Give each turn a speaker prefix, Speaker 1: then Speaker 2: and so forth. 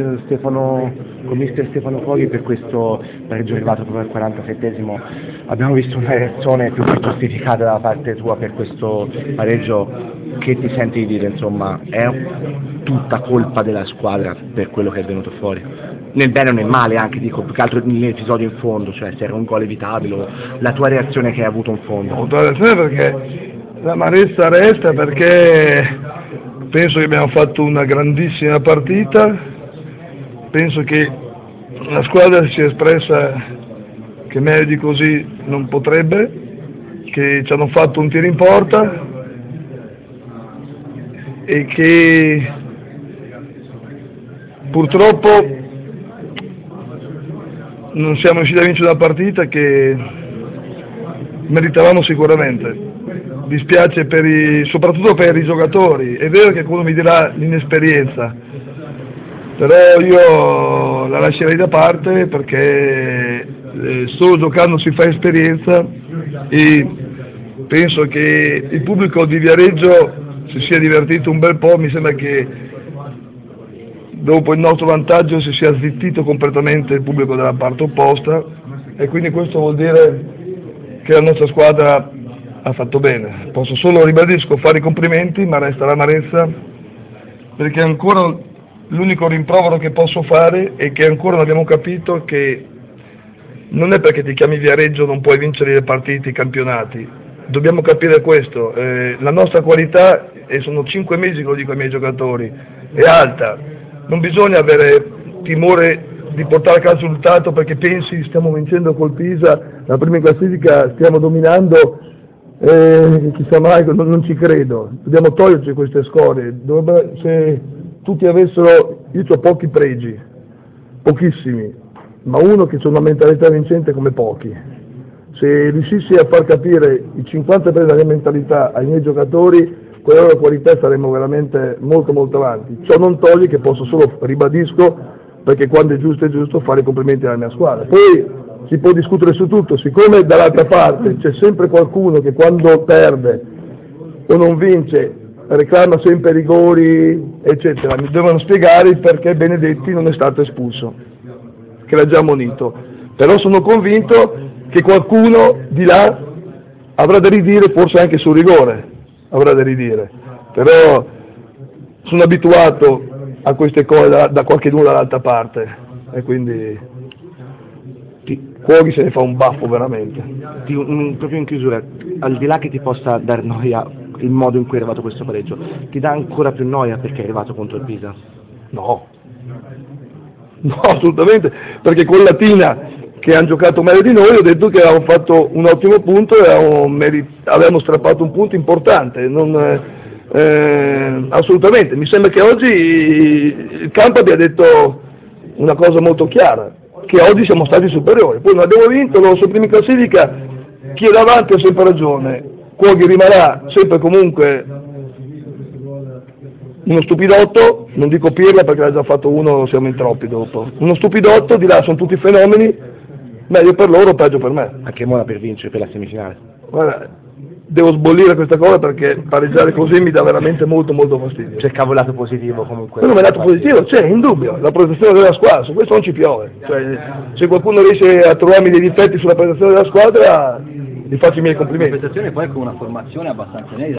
Speaker 1: Con mister Stefano Cori per questo pareggio arrivato proprio al 47esimo. Abbiamo visto una reazione più che giustificata da parte tua per questo pareggio. Che ti senti di dire, insomma, è tutta colpa della squadra per quello che è venuto fuori? Nel bene o nel male anche, dico, più che altro nell'episodio in fondo, cioè se era un gol evitabile, la tua reazione che hai avuto in fondo.
Speaker 2: Ho avuto la reazione perché l'amarezza resta, perché penso che abbiamo fatto una grandissima partita, penso che la squadra si sia espressa che meglio di così non potrebbe, che ci hanno fatto un tiro in porta e che purtroppo non siamo riusciti a vincere una partita che meritavamo sicuramente. Dispiace soprattutto per i giocatori. È vero che qualcuno mi dirà l'inesperienza, però io la lascerei da parte perché solo giocando si fa esperienza e penso che il pubblico di Viareggio si sia divertito un bel po'. Mi sembra che dopo il nostro vantaggio si sia zittito completamente il pubblico della parte opposta e quindi questo vuol dire che la nostra squadra ha fatto bene. Posso solo, ribadisco, fare i complimenti, ma resta l'amarezza perché ancora l'unico rimprovero che posso fare è che ancora non abbiamo capito che non è perché ti chiami Viareggio non puoi vincere le partite, i campionati. Dobbiamo capire questo, la nostra qualità, e sono 5 mesi che lo dico ai miei giocatori, è alta, non bisogna avere timore di portare a casa il risultato perché pensi stiamo vincendo col Pisa, la prima in classifica stiamo dominando, chissà mai, non ci credo, dobbiamo toglierci queste scorie. Se tutti avessero, io ho pochi pregi, pochissimi, ma uno che c'è una mentalità vincente come pochi. Se riuscissi a far capire il 50% della mia mentalità ai miei giocatori, con la loro qualità saremmo veramente molto molto avanti. Ciò non toglie che posso solo, ribadisco, perché quando è giusto fare i complimenti alla mia squadra. Poi si può discutere su tutto, siccome dall'altra parte c'è sempre qualcuno che quando perde o non vince reclama sempre rigori, eccetera, mi devono spiegare perché Benedetti non è stato espulso, che l'ha già ammonito. Però sono convinto che qualcuno di là avrà da ridire, forse anche sul rigore avrà da ridire, però sono abituato a queste cose da qualcuno dall'altra parte e quindi Cuoghi se ne fa un baffo veramente.
Speaker 1: Proprio in chiusura, al di là che ti possa dar noia il modo in cui è arrivato questo pareggio, ti dà ancora più noia perché è arrivato contro il Pisa?
Speaker 2: No, assolutamente, perché con Latina che hanno giocato meglio di noi ho detto che avevamo fatto un ottimo punto e avevamo strappato un punto importante. Assolutamente, mi sembra che oggi il campo abbia detto una cosa molto chiara, che oggi siamo stati superiori. Poi non abbiamo vinto, loro sono primi in classifica, chi è davanti ha sempre ragione, Cuoghi rimarrà sempre comunque uno stupidotto, non dico Pirla perché l'ha già fatto uno, siamo in troppi dopo, uno stupidotto, di là sono tutti fenomeni, meglio per loro, peggio per me.
Speaker 1: Anche Mona per vincere per la semifinale.
Speaker 2: Guarda, devo sbollire questa cosa perché pareggiare così mi dà veramente molto molto fastidio.
Speaker 1: Cercavo il lato positivo comunque.
Speaker 2: Quello è il lato positivo, c'è, in dubbio, la prestazione della squadra, su questo non ci piove. Cioè, se qualcuno riesce a trovarmi dei difetti sulla prestazione della squadra, gli faccio i miei complimenti.
Speaker 3: La prestazione poi con una formazione abbastanza inedita.